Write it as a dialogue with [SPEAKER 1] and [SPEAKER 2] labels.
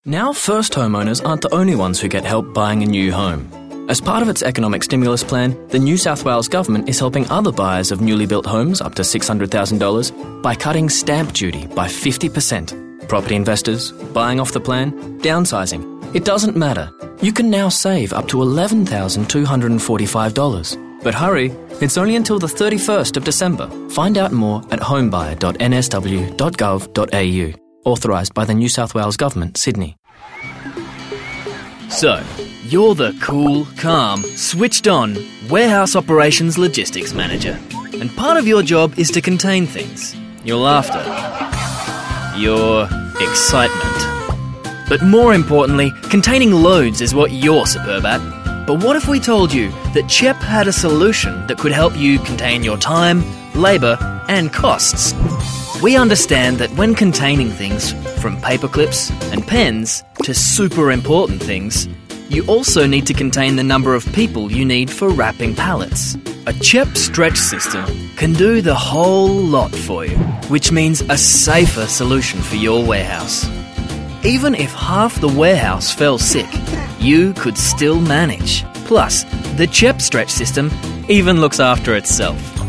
[SPEAKER 1] Now, first homeowners aren't the only ones who get help buying a new home. As part of its economic stimulus plan, the New South Wales Government is helping other buyers of newly built homes up to $600,000 by cutting stamp duty by 50%. Property investors, buying off the plan, downsizing. It doesn't matter. You can now save up to $11,245. But hurry, it's only until the 31st of December. Find out more at homebuyer.nsw.gov.au. Authorised by the New South Wales Government, Sydney.
[SPEAKER 2] So, you're the cool, calm, switched-on warehouse operations logistics manager. And part of your job is to contain things. Your laughter. Your excitement. But more importantly, containing loads is what you're superb at. But what if we told you that CHEP had a solution that could help you contain your time, labour and costs? We understand that when containing things, from paper clips and pens to super important things, you also need to contain the number of people you need for wrapping pallets. A CHEP stretch system can do the whole lot for you, which means a safer solution for your warehouse. Even if half the warehouse fell sick, you could still manage. Plus, the CHEP stretch system even looks after itself.